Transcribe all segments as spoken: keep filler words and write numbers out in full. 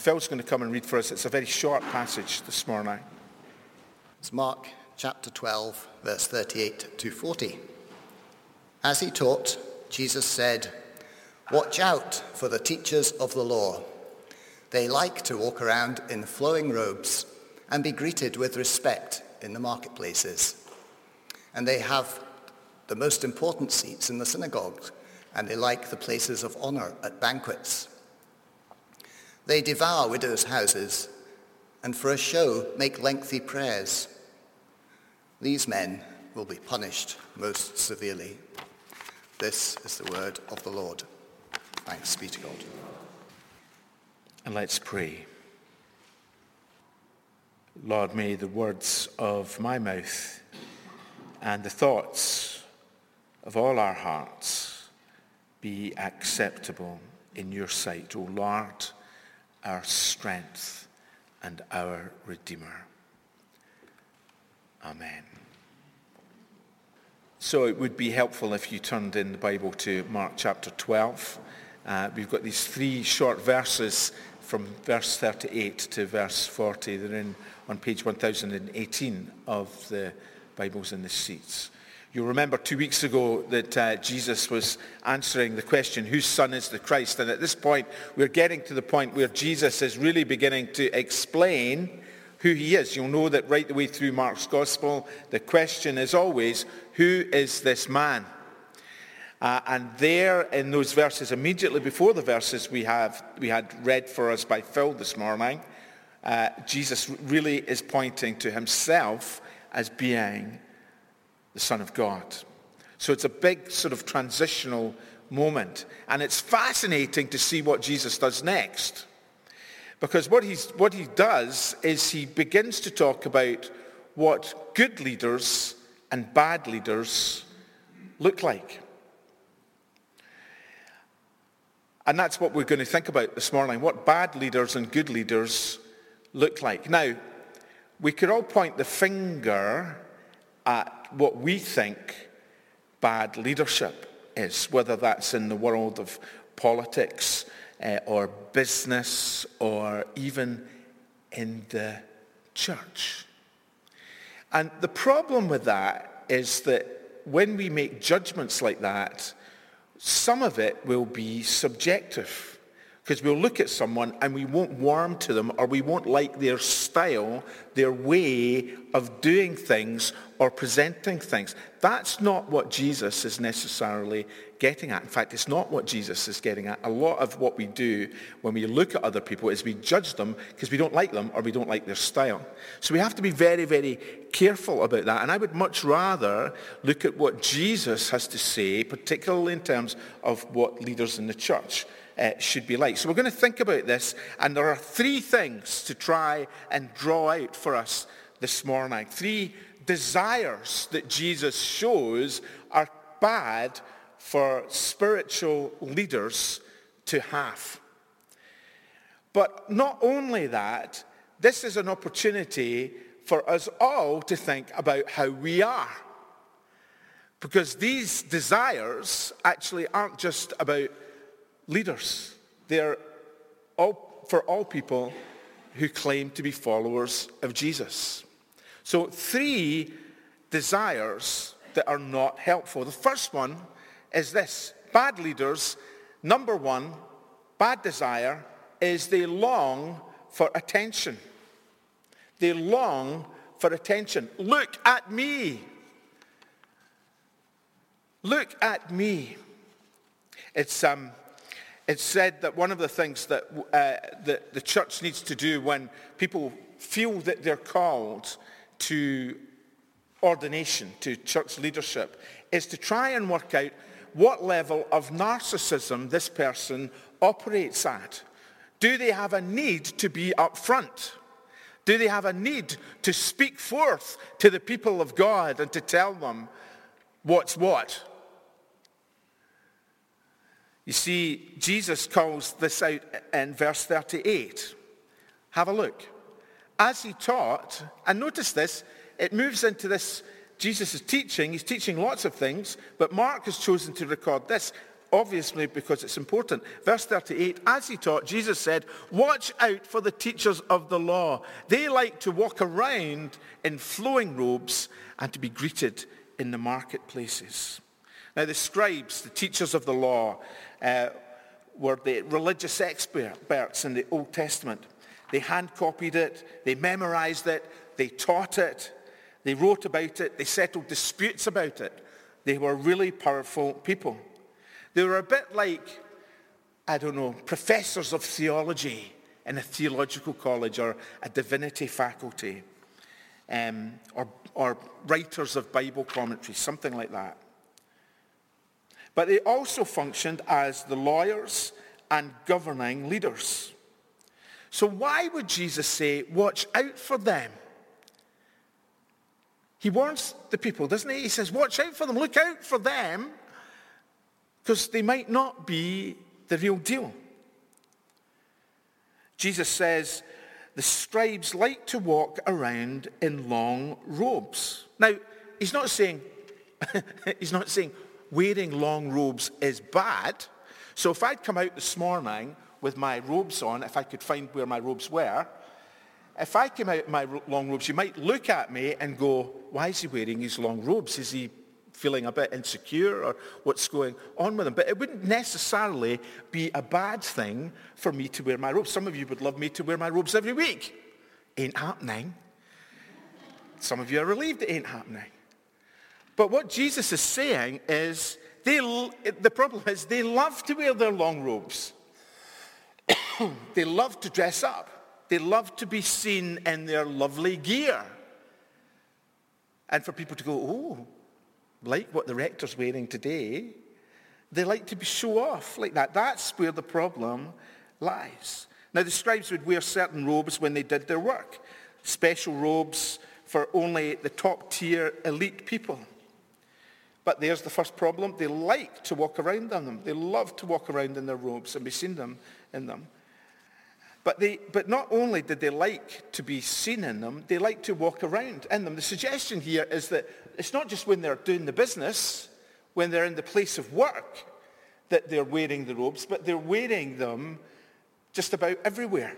Phil's going to come and read for us. It's a very short passage this morning. It's Mark chapter twelve, verse thirty-eight to forty. As he taught, Jesus said, "Watch out for the teachers of the law. They like to walk around in flowing robes and be greeted with respect in the marketplaces. And they have the most important seats in the synagogues, and they like the places of honor at banquets. They devour widows' houses, and for a show make lengthy prayers. These men will be punished most severely." This is the word of the Lord. Thanks be to God. And let's pray. Lord, may the words of my mouth and the thoughts of all our hearts be acceptable in your sight, O Lord, our strength and our Redeemer. Amen. So it would be helpful if you turned in the Bible to Mark chapter twelve. Uh, we've got these three short verses from verse thirty-eight to verse forty. They're in on page one thousand eighteen of the Bibles in the seats. You'll remember two weeks ago that uh, Jesus was answering the question, whose son is the Christ? And at this point, we're getting to the point where Jesus is really beginning to explain who he is. You'll know that right the way through Mark's gospel, the question is always, who is this man? Uh, and there in those verses, immediately before the verses we have we had read for us by Phil this morning, uh, Jesus really is pointing to himself as being the Son of God. So it's a big sort of transitional moment. And it's fascinating to see what Jesus does next. Because what he's what he does is he begins to talk about what good leaders and bad leaders look like. And that's what we're going to think about this morning, what bad leaders and good leaders look like. Now, we could all point the finger at what we think bad leadership is, whether that's in the world of politics uh, or business or even in the church. And the problem with that is that when we make judgments like that, some of it will be subjective. Because we'll look at someone and we won't warm to them, or we won't like their style, their way of doing things or presenting things. That's not what Jesus is necessarily getting at. In fact, it's not what Jesus is getting at. A lot of what we do when we look at other people is we judge them because we don't like them or we don't like their style. So we have to be very, very careful about that. And I would much rather look at what Jesus has to say, particularly in terms of what leaders in the church Uh, should be like. So we're going to think about this, and there are three things to try and draw out for us this morning. Three desires that Jesus shows are bad for spiritual leaders to have. But not only that, this is an opportunity for us all to think about how we are. Because these desires actually aren't just about leaders. They're all, for all people who claim to be followers of Jesus. So three desires that are not helpful. The first one is this. Bad leaders, number one, bad desire is they long for attention. They long for attention. Look at me. Look at me. It's um. It's said that one of the things that, uh, that the church needs to do when people feel that they're called to ordination, to church leadership, is to try and work out what level of narcissism this person operates at. Do they have a need to be up front? Do they have a need to speak forth to the people of God and to tell them what's what? You see, Jesus calls this out in verse thirty-eight. Have a look. As he taught, and notice this, it moves into this, Jesus is teaching, he's teaching lots of things, but Mark has chosen to record this. obviously because it's important. Verse thirty-eight, as he taught, Jesus said, watch out for the teachers of the law. They like to walk around in flowing robes and to be greeted in the marketplaces. Now the scribes, the teachers of the law, uh, were the religious experts in the Old Testament. They hand-copied it, they memorized it, they taught it, they wrote about it, they settled disputes about it. They were really powerful people. They were a bit like, I don't know, professors of theology in a theological college or a divinity faculty, um, or, or writers of Bible commentaries, something like that. But they also functioned as the lawyers and governing leaders. So why would Jesus say, watch out for them? He warns the people, doesn't he? He says, watch out for them, look out for them, because they might not be the real deal. Jesus says, the scribes like to walk around in long robes. Now, he's not saying, he's not saying wearing long robes is bad. So if I'd come out this morning with my robes on, if I could find where my robes were, if I came out in my long robes, you might look at me and go, why is he wearing these long robes? Is he feeling a bit insecure, or what's going on with him? But it wouldn't necessarily be a bad thing for me to wear my robes. Some of you would love me to wear my robes every week. Ain't happening. Some of you are relieved it ain't happening. But what Jesus is saying is, they, the problem is they love to wear their long robes. They love to dress up. They love to be seen in their lovely gear. And for people to go, oh, like what the rector's wearing today. They like to be show off like that. That's where the problem lies. Now, the scribes would wear certain robes when they did their work. Special robes for only the top-tier elite people. But there's the first problem. They like to walk around in them. They love to walk around in their robes and be seen them in them. But they, but not only did they like to be seen in them, they like to walk around in them. The suggestion here is that it's not just when they're doing the business, when they're in the place of work, that they're wearing the robes, but they're wearing them just about everywhere.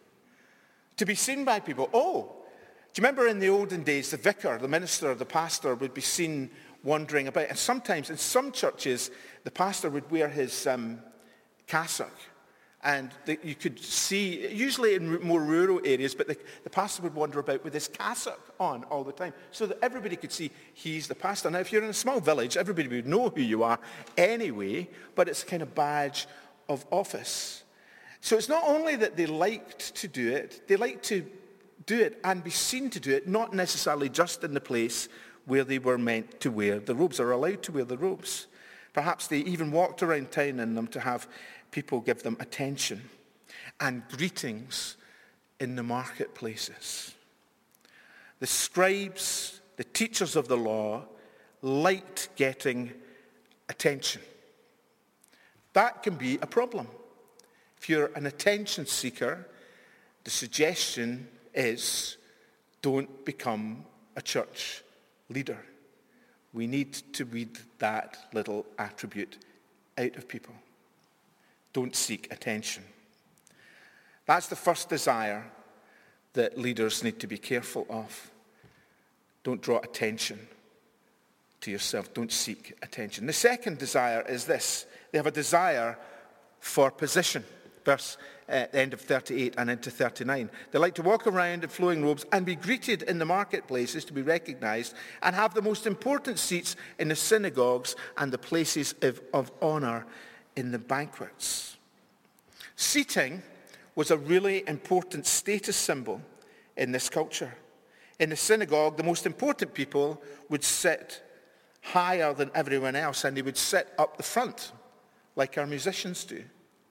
To be seen by people. Oh, do you remember in the olden days, the vicar, the minister, the pastor would be seen wandering about. And sometimes in some churches, the pastor would wear his um, cassock. And the, you could see, usually in more rural areas, but the, the pastor would wander about with his cassock on all the time so that everybody could see he's the pastor. Now, if you're in a small village, everybody would know who you are anyway, but it's a kind of badge of office. So it's not only that they liked to do it, they liked to do it and be seen to do it, not necessarily just in the place where they were meant to wear the robes or allowed to wear the robes. Perhaps they even walked around town in them to have people give them attention and greetings in the marketplaces. The scribes, the teachers of the law, liked getting attention. That can be a problem. If you're an attention seeker, the suggestion is don't become a church leader. We need to weed that little attribute out of people. Don't seek attention. That's the first desire that leaders need to be careful of. Don't draw attention to yourself. Don't seek attention. The second desire is this. They have a desire for position. Verse uh, the end of thirty-eight and into thirty-nine. They like to walk around in flowing robes and be greeted in the marketplaces to be recognized and have the most important seats in the synagogues and the places of, of honor in the banquets. Seating was a really important status symbol in this culture. In the synagogue, the most important people would sit higher than everyone else, and they would sit up the front, like our musicians do.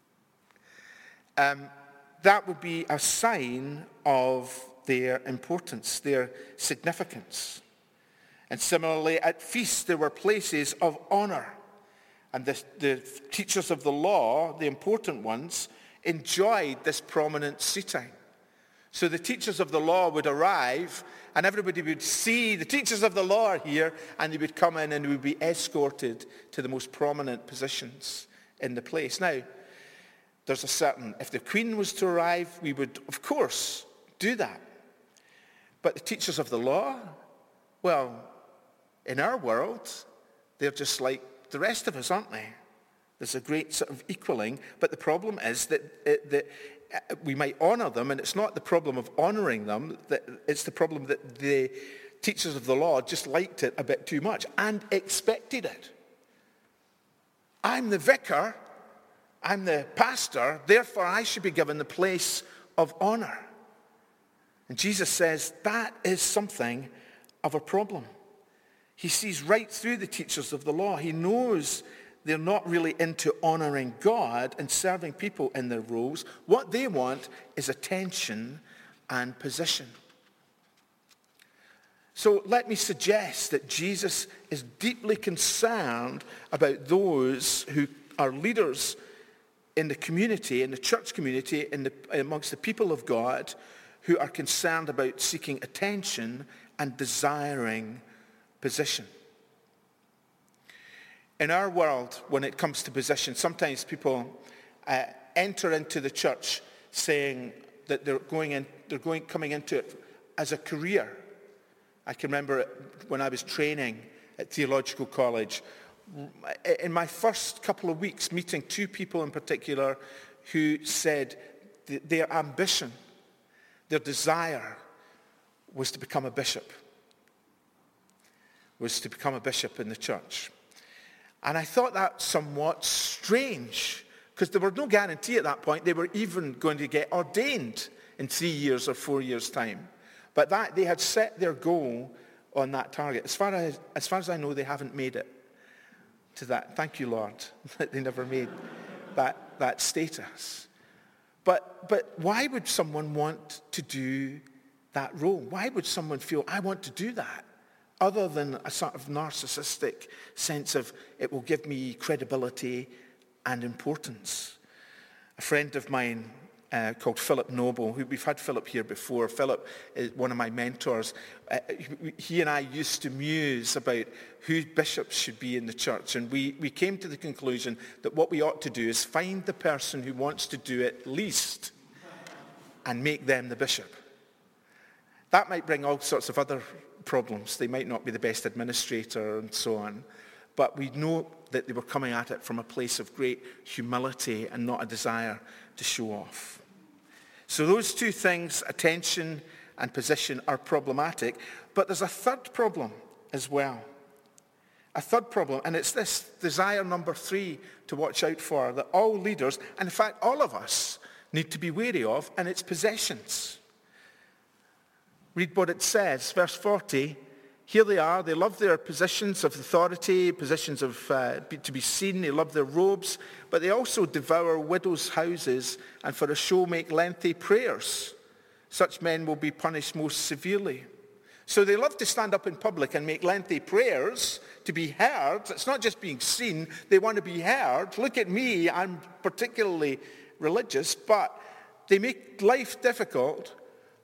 Um, that would be a sign of their importance, their significance. And similarly, at feasts, there were places of honor. And the, the teachers of the law, the important ones, enjoyed this prominent seating. So the teachers of the law would arrive, and everybody would see the teachers of the law are here, and they would come in and would be escorted to the most prominent positions in the place. Now, there's a certain, if the Queen was to arrive, we would, of course, do that. But the teachers of the law, well, in our world, they're just like the rest of us, aren't they? There's a great sort of equaling, but the problem is that, it, that we might honor them, and it's not the problem of honoring them, that it's the problem that the teachers of the law just liked it a bit too much and expected it. I'm the vicar, I'm the pastor, therefore I should be given the place of honor. And Jesus says that is something of a problem. He sees right through the teachers of the law. He knows they're not really into honoring God and serving people in their roles. What they want is attention and position. So let me suggest that Jesus is deeply concerned about those who are leaders in the community, in the church community, in the, amongst the people of God, who are concerned about seeking attention and desiring position. In our world, when it comes to position, sometimes people uh, enter into the church saying that they're going in, they're going coming into it as a career. I can remember when I was training at theological college, in my first couple of weeks, meeting two people in particular who said th- their ambition, their desire was to become a bishop, was to become a bishop in the church. And I thought that somewhat strange, because there was no guarantee at that point they were even going to get ordained in three years or four years' time. But that they had set their goal on that target. As far as, as far as I know, they haven't made it to that. Thank you, Lord, that they never made that, that status. But, but why would someone want to do that role? Why would someone feel, I want to do that? Other than a sort of narcissistic sense of it will give me credibility and importance. A friend of mine uh, called Philip Noble, who we've had Philip here before. Philip is one of my mentors. Uh, he and I used to muse about who bishops should be in the church. And we, we came to the conclusion that what we ought to do is find the person who wants to do it least and make them the bishop. That might bring all sorts of other problems. They might not be the best administrator and so on. But we know that they were coming at it from a place of great humility and not a desire to show off. So those two things, attention and position, are problematic. But there's a third problem as well. A third problem, and it's this desire number three to watch out for, that all leaders, and in fact all of us, need to be wary of, and it's possessions. Read what it says, verse forty. Here they are, they love their positions of authority, positions of uh, to be seen, they love their robes, but they also devour widows' houses and for a show make lengthy prayers. Such men will be punished most severely. So they love to stand up in public and make lengthy prayers to be heard. It's not just being seen, they want to be heard. Look at me, I'm particularly religious, but they make life difficult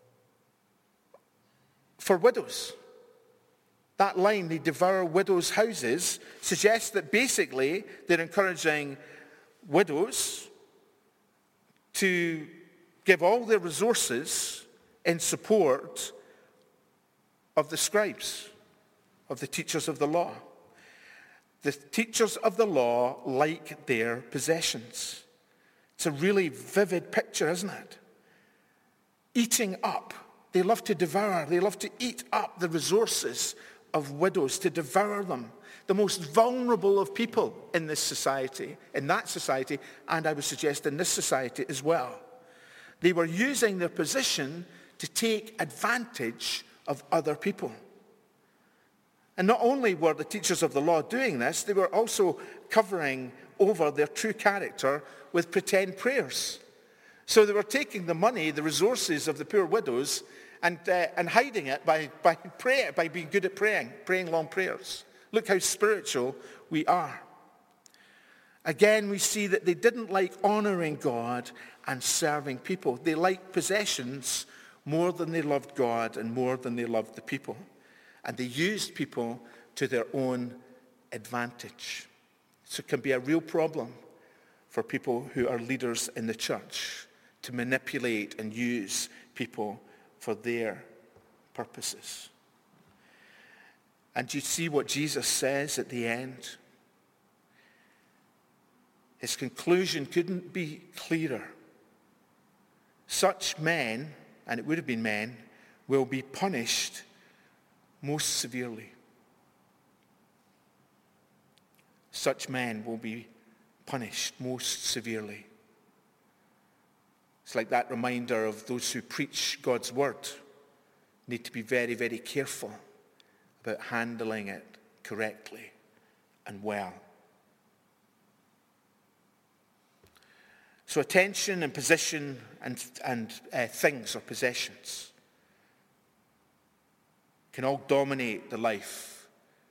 for widows. That line, they devour widows' houses, suggests that basically they're encouraging widows to give all their resources in support of the scribes, of the teachers of the law. The teachers of the law like their possessions. It's a really vivid picture, isn't it? Eating up. They love to devour. They love to eat up the resources of widows, to devour them. The most vulnerable of people in this society, in that society, and I would suggest in this society as well. They were using their position to take advantage of other people. And not only were the teachers of the law doing this, they were also covering over their true character with pretend prayers. So they were taking the money, the resources of the poor widows, and uh, and hiding it by by prayer, by being good at praying, praying long prayers. Look how spiritual we are. Again, we see that they didn't like honoring God and serving people. They liked possessions more than they loved God and more than they loved the people. And they used people to their own advantage. So it can be a real problem for people who are leaders in the church to manipulate and use people for their purposes. And you see what Jesus says at the end? His conclusion couldn't be clearer. Such men, and it would have been men, will be punished most severely. Such men will be punished most severely. It's like that reminder of those who preach God's word need to be very, very careful about handling it correctly and well. So attention and position and, and uh, things or possessions can all dominate the life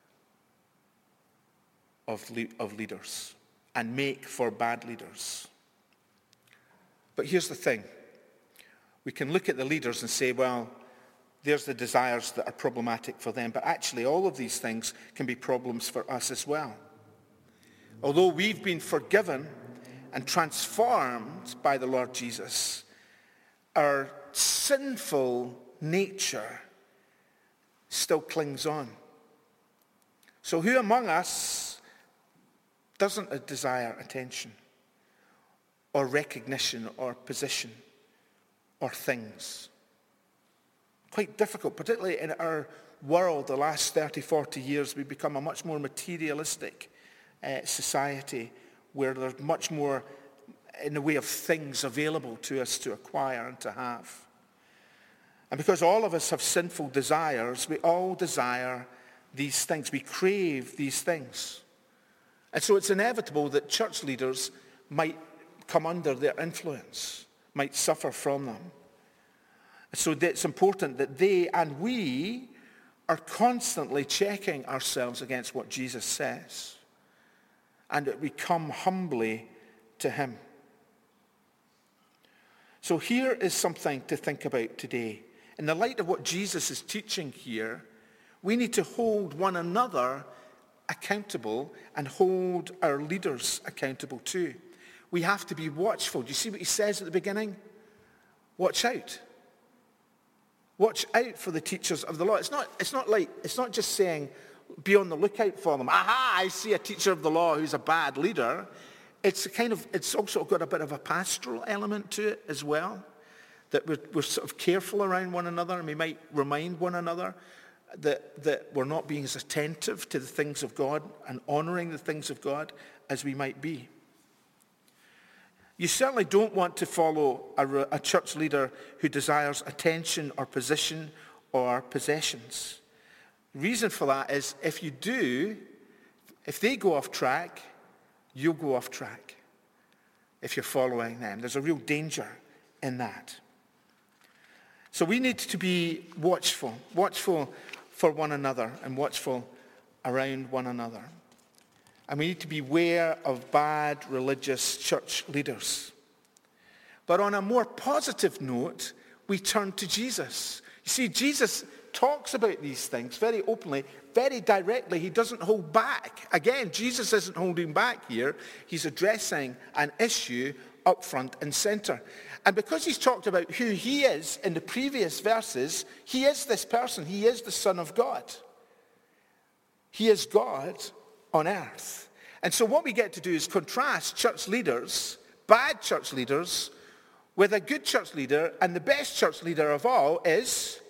of, le- of leaders and make for bad leaders. But here's the thing. We can look at the leaders and say, well, there's the desires that are problematic for them. But actually, all of these things can be problems for us as well. Although we've been forgiven and transformed by the Lord Jesus, our sinful nature still clings on. So who among us doesn't desire attention or recognition or position or things? Quite difficult, particularly in our world the last thirty, forty years. We've become a much more materialistic uh, society where there's much more in the way of things available to us to acquire and to have. And because all of us have sinful desires, we all desire these things. We crave these things. And so it's inevitable that church leaders might come under their influence, might suffer from them. So it's important that they and we are constantly checking ourselves against what Jesus says, and that we come humbly to him. So here is something to think about today. In the light of what Jesus is teaching here, we need to hold one another accountable and hold our leaders accountable too. We have to be watchful. Do you see what he says at the beginning? Watch out. Watch out for the teachers of the law. It's not, it's not like, it's not just saying, be on the lookout for them. Aha, I see a teacher of the law who's a bad leader. It's a kind of, it's also got a bit of a pastoral element to it as well, that we're, we're sort of careful around one another, and we might remind one another that, that we're not being as attentive to the things of God and honoring the things of God as we might be. You certainly don't want to follow a, a church leader who desires attention or position or possessions. The reason for that is if you do, if they go off track, you'll go off track if you're following them. There's a real danger in that. So we need to be watchful, watchful for one another and watchful around one another. And we need to be aware of bad religious church leaders. But on a more positive note, we turn to Jesus. You see, Jesus talks about these things very openly, very directly. He doesn't hold back. Again, Jesus isn't holding back here. He's addressing an issue up front and center. And because he's talked about who he is in the previous verses, he is this person. He is the Son of God. He is God on earth. And so what we get to do is contrast church leaders, bad church leaders, with a good church leader, and the best church leader of all is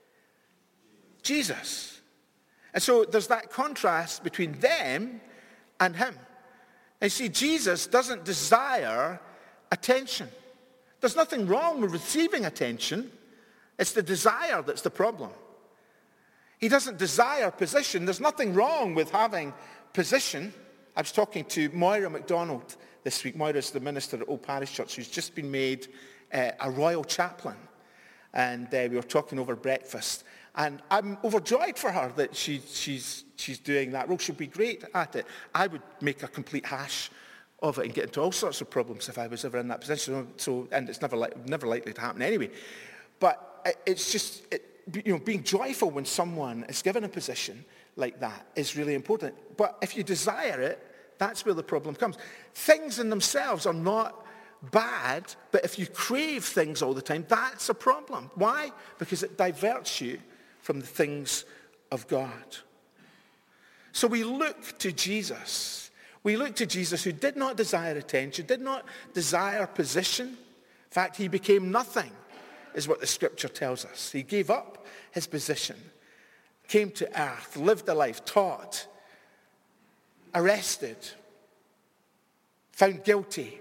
Jesus. And so there's that contrast between them and him. And see, Jesus doesn't desire attention. There's nothing wrong with receiving attention. It's the desire that's the problem. He doesn't desire position. There's nothing wrong with having position. I was talking to Moira MacDonald this week. Moira's the minister at Old Parish Church, who's just been made uh, a royal chaplain. And uh, we were talking over breakfast. And I'm overjoyed for her that she, she's, she's doing that role. She'll be great at it. I would make a complete hash of it and get into all sorts of problems if I was ever in that position. So, and it's never, li- never likely to happen anyway. But it's just, it, you know, being joyful when someone is given a position like that is really important. But if you desire it, That's where the problem comes. Things in themselves are not bad, but if you crave things all the time, that's a problem. Why? Because it diverts you from the things of God. So we look to Jesus. We look to Jesus, who did not desire attention, did not desire position. In fact, he became nothing, is what the scripture tells us. He gave up his position, came to earth, lived a life, taught, arrested, found guilty,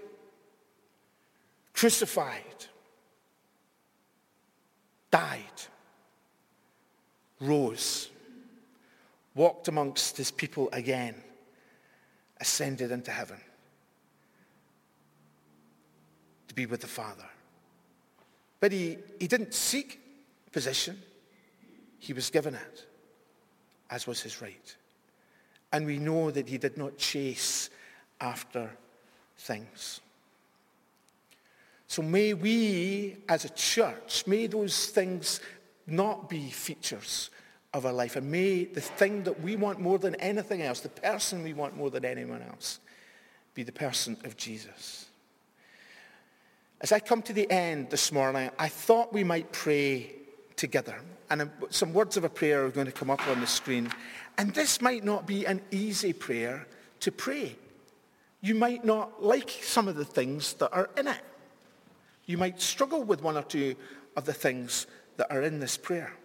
crucified, died, rose, walked amongst his people again, ascended into heaven to be with the Father. But he, he didn't seek position. He was given it, as was his right. And we know that he did not chase after things. So may we, as a church, may those things not be features of our life. And may the thing that we want more than anything else, the person we want more than anyone else, be the person of Jesus. As I come to the end this morning, I thought we might pray together. And some words of a prayer are going to come up on the screen. And this might not be an easy prayer to pray. You might not like some of the things that are in it. You might struggle with one or two of the things that are in this prayer.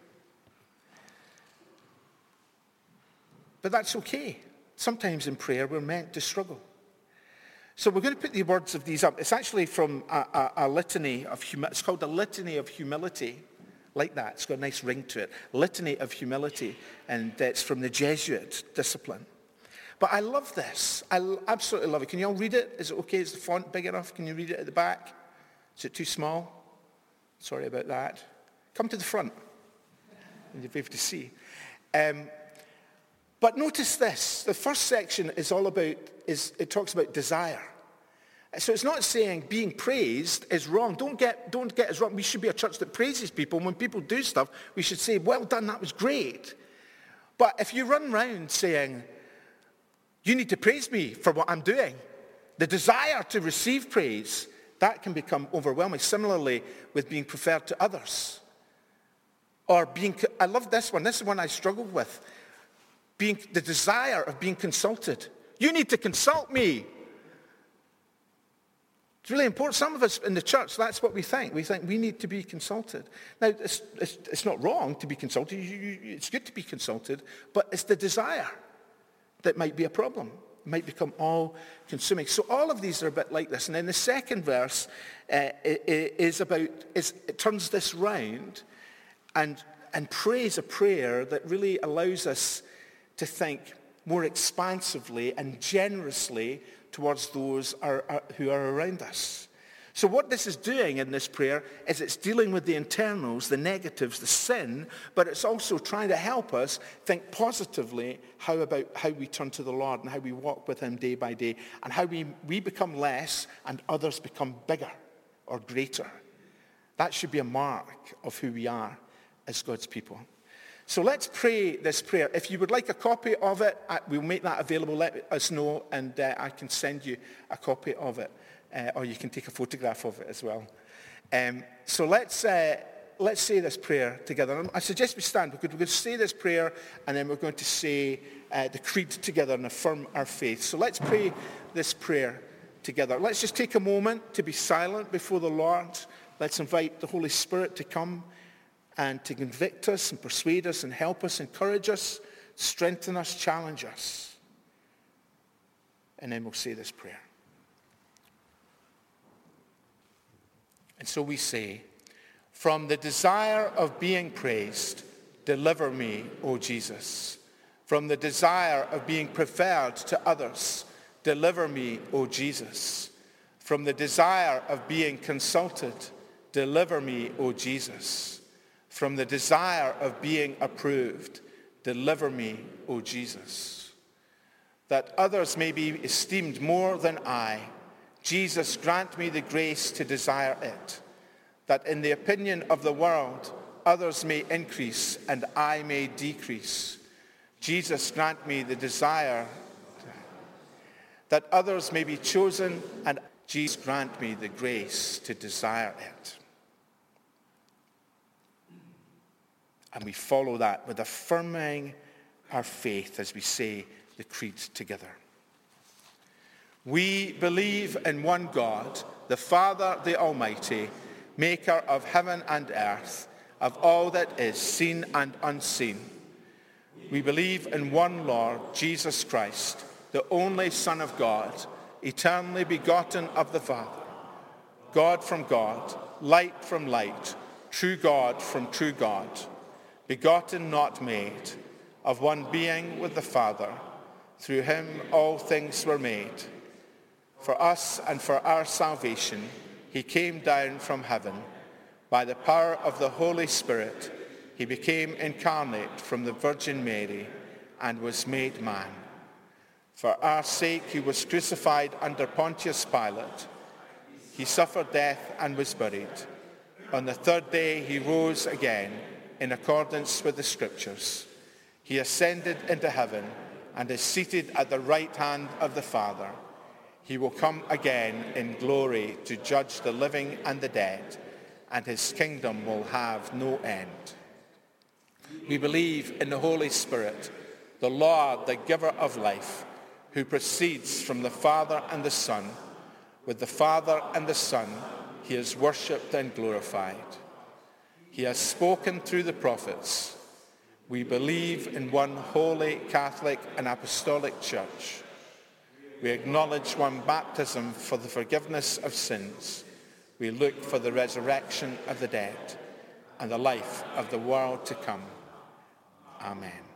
But that's okay. Sometimes in prayer we're meant to struggle. So we're going to put the words of these up. It's actually from a, a, a litany of humility. It's called the Litany of Humility. Like that. It's got a nice ring to it. Litany of Humility. And it's from the Jesuit discipline. But I love this. I absolutely love it. Can you all read it? Is it okay? Is the font big enough? Can you read it at the back? Is it too small? Sorry about that. Come to the front. And you'll be able to see. Um, but notice this. The first section is all about, is it talks about desire. So it's not saying being praised is wrong. Don't get, don't get us wrong. We should be a church that praises people. And when people do stuff, we should say, well done, that was great. But if you run around saying, you need to praise me for what I'm doing, the desire to receive praise, that can become overwhelming. Similarly with being preferred to others. Or being, I love this one. This is one I struggled with. Being the desire of being consulted. You need to consult me. It's really important. Some of us in the church, that's what we think. We think we need to be consulted. Now, it's, it's, it's not wrong to be consulted. You, you, it's good to be consulted. But it's the desire that might be a problem. It might become all-consuming. So all of these are a bit like this. And then the second verse uh, is about, is, it turns this round and, and prays a prayer that really allows us to think more expansively and generously towards those are, are, who are around us. So what this is doing in this prayer is it's dealing with the internals, the negatives, the sin, but it's also trying to help us think positively how about how we turn to the Lord and how we walk with him day by day and how we, we become less and others become bigger or greater. That should be a mark of who we are as God's people. So let's pray this prayer. If you would like a copy of it, we'll make that available. Let us know, and uh, I can send you a copy of it, uh, or you can take a photograph of it as well. Um, so let's uh, let's say this prayer together. I suggest we stand. We're going to say this prayer, and then we're going to say uh, the creed together and affirm our faith. So let's pray this prayer together. Let's just take a moment to be silent before the Lord. Let's invite the Holy Spirit to come and to convict us and persuade us and help us, encourage us, strengthen us, challenge us. And then we'll say this prayer. And so we say, from the desire of being praised, deliver me, O Jesus. From the desire of being preferred to others, deliver me, O Jesus. From the desire of being consulted, deliver me, O Jesus. From the desire of being approved, deliver me, O Jesus. That others may be esteemed more than I, Jesus, grant me the grace to desire it. That in the opinion of the world, others may increase and I may decrease. Jesus, grant me the desire that others may be chosen, and Jesus grant me the grace to desire it. And we follow that with affirming our faith as we say the creed together. We believe in one God, the Father, the Almighty, maker of heaven and earth, of all that is seen and unseen. We believe in one Lord, Jesus Christ, the only Son of God, eternally begotten of the Father, God from God, light from light, true God from true God, begotten, not made, of one being with the Father. Through him all things were made. For us and for our salvation, he came down from heaven. By the power of the Holy Spirit, he became incarnate from the Virgin Mary and was made man. For our sake he was crucified under Pontius Pilate. He suffered death and was buried. On the third day he rose again in accordance with the Scriptures. He ascended into heaven and is seated at the right hand of the Father. He will come again in glory to judge the living and the dead, and his kingdom will have no end. We believe in the Holy Spirit, the Lord, the giver of life, who proceeds from the Father and the Son. With the Father and the Son, he is worshipped and glorified. He has spoken through the prophets. We believe in one holy, Catholic, and Apostolic Church. We acknowledge one baptism for the forgiveness of sins. We look for the resurrection of the dead and the life of the world to come. Amen.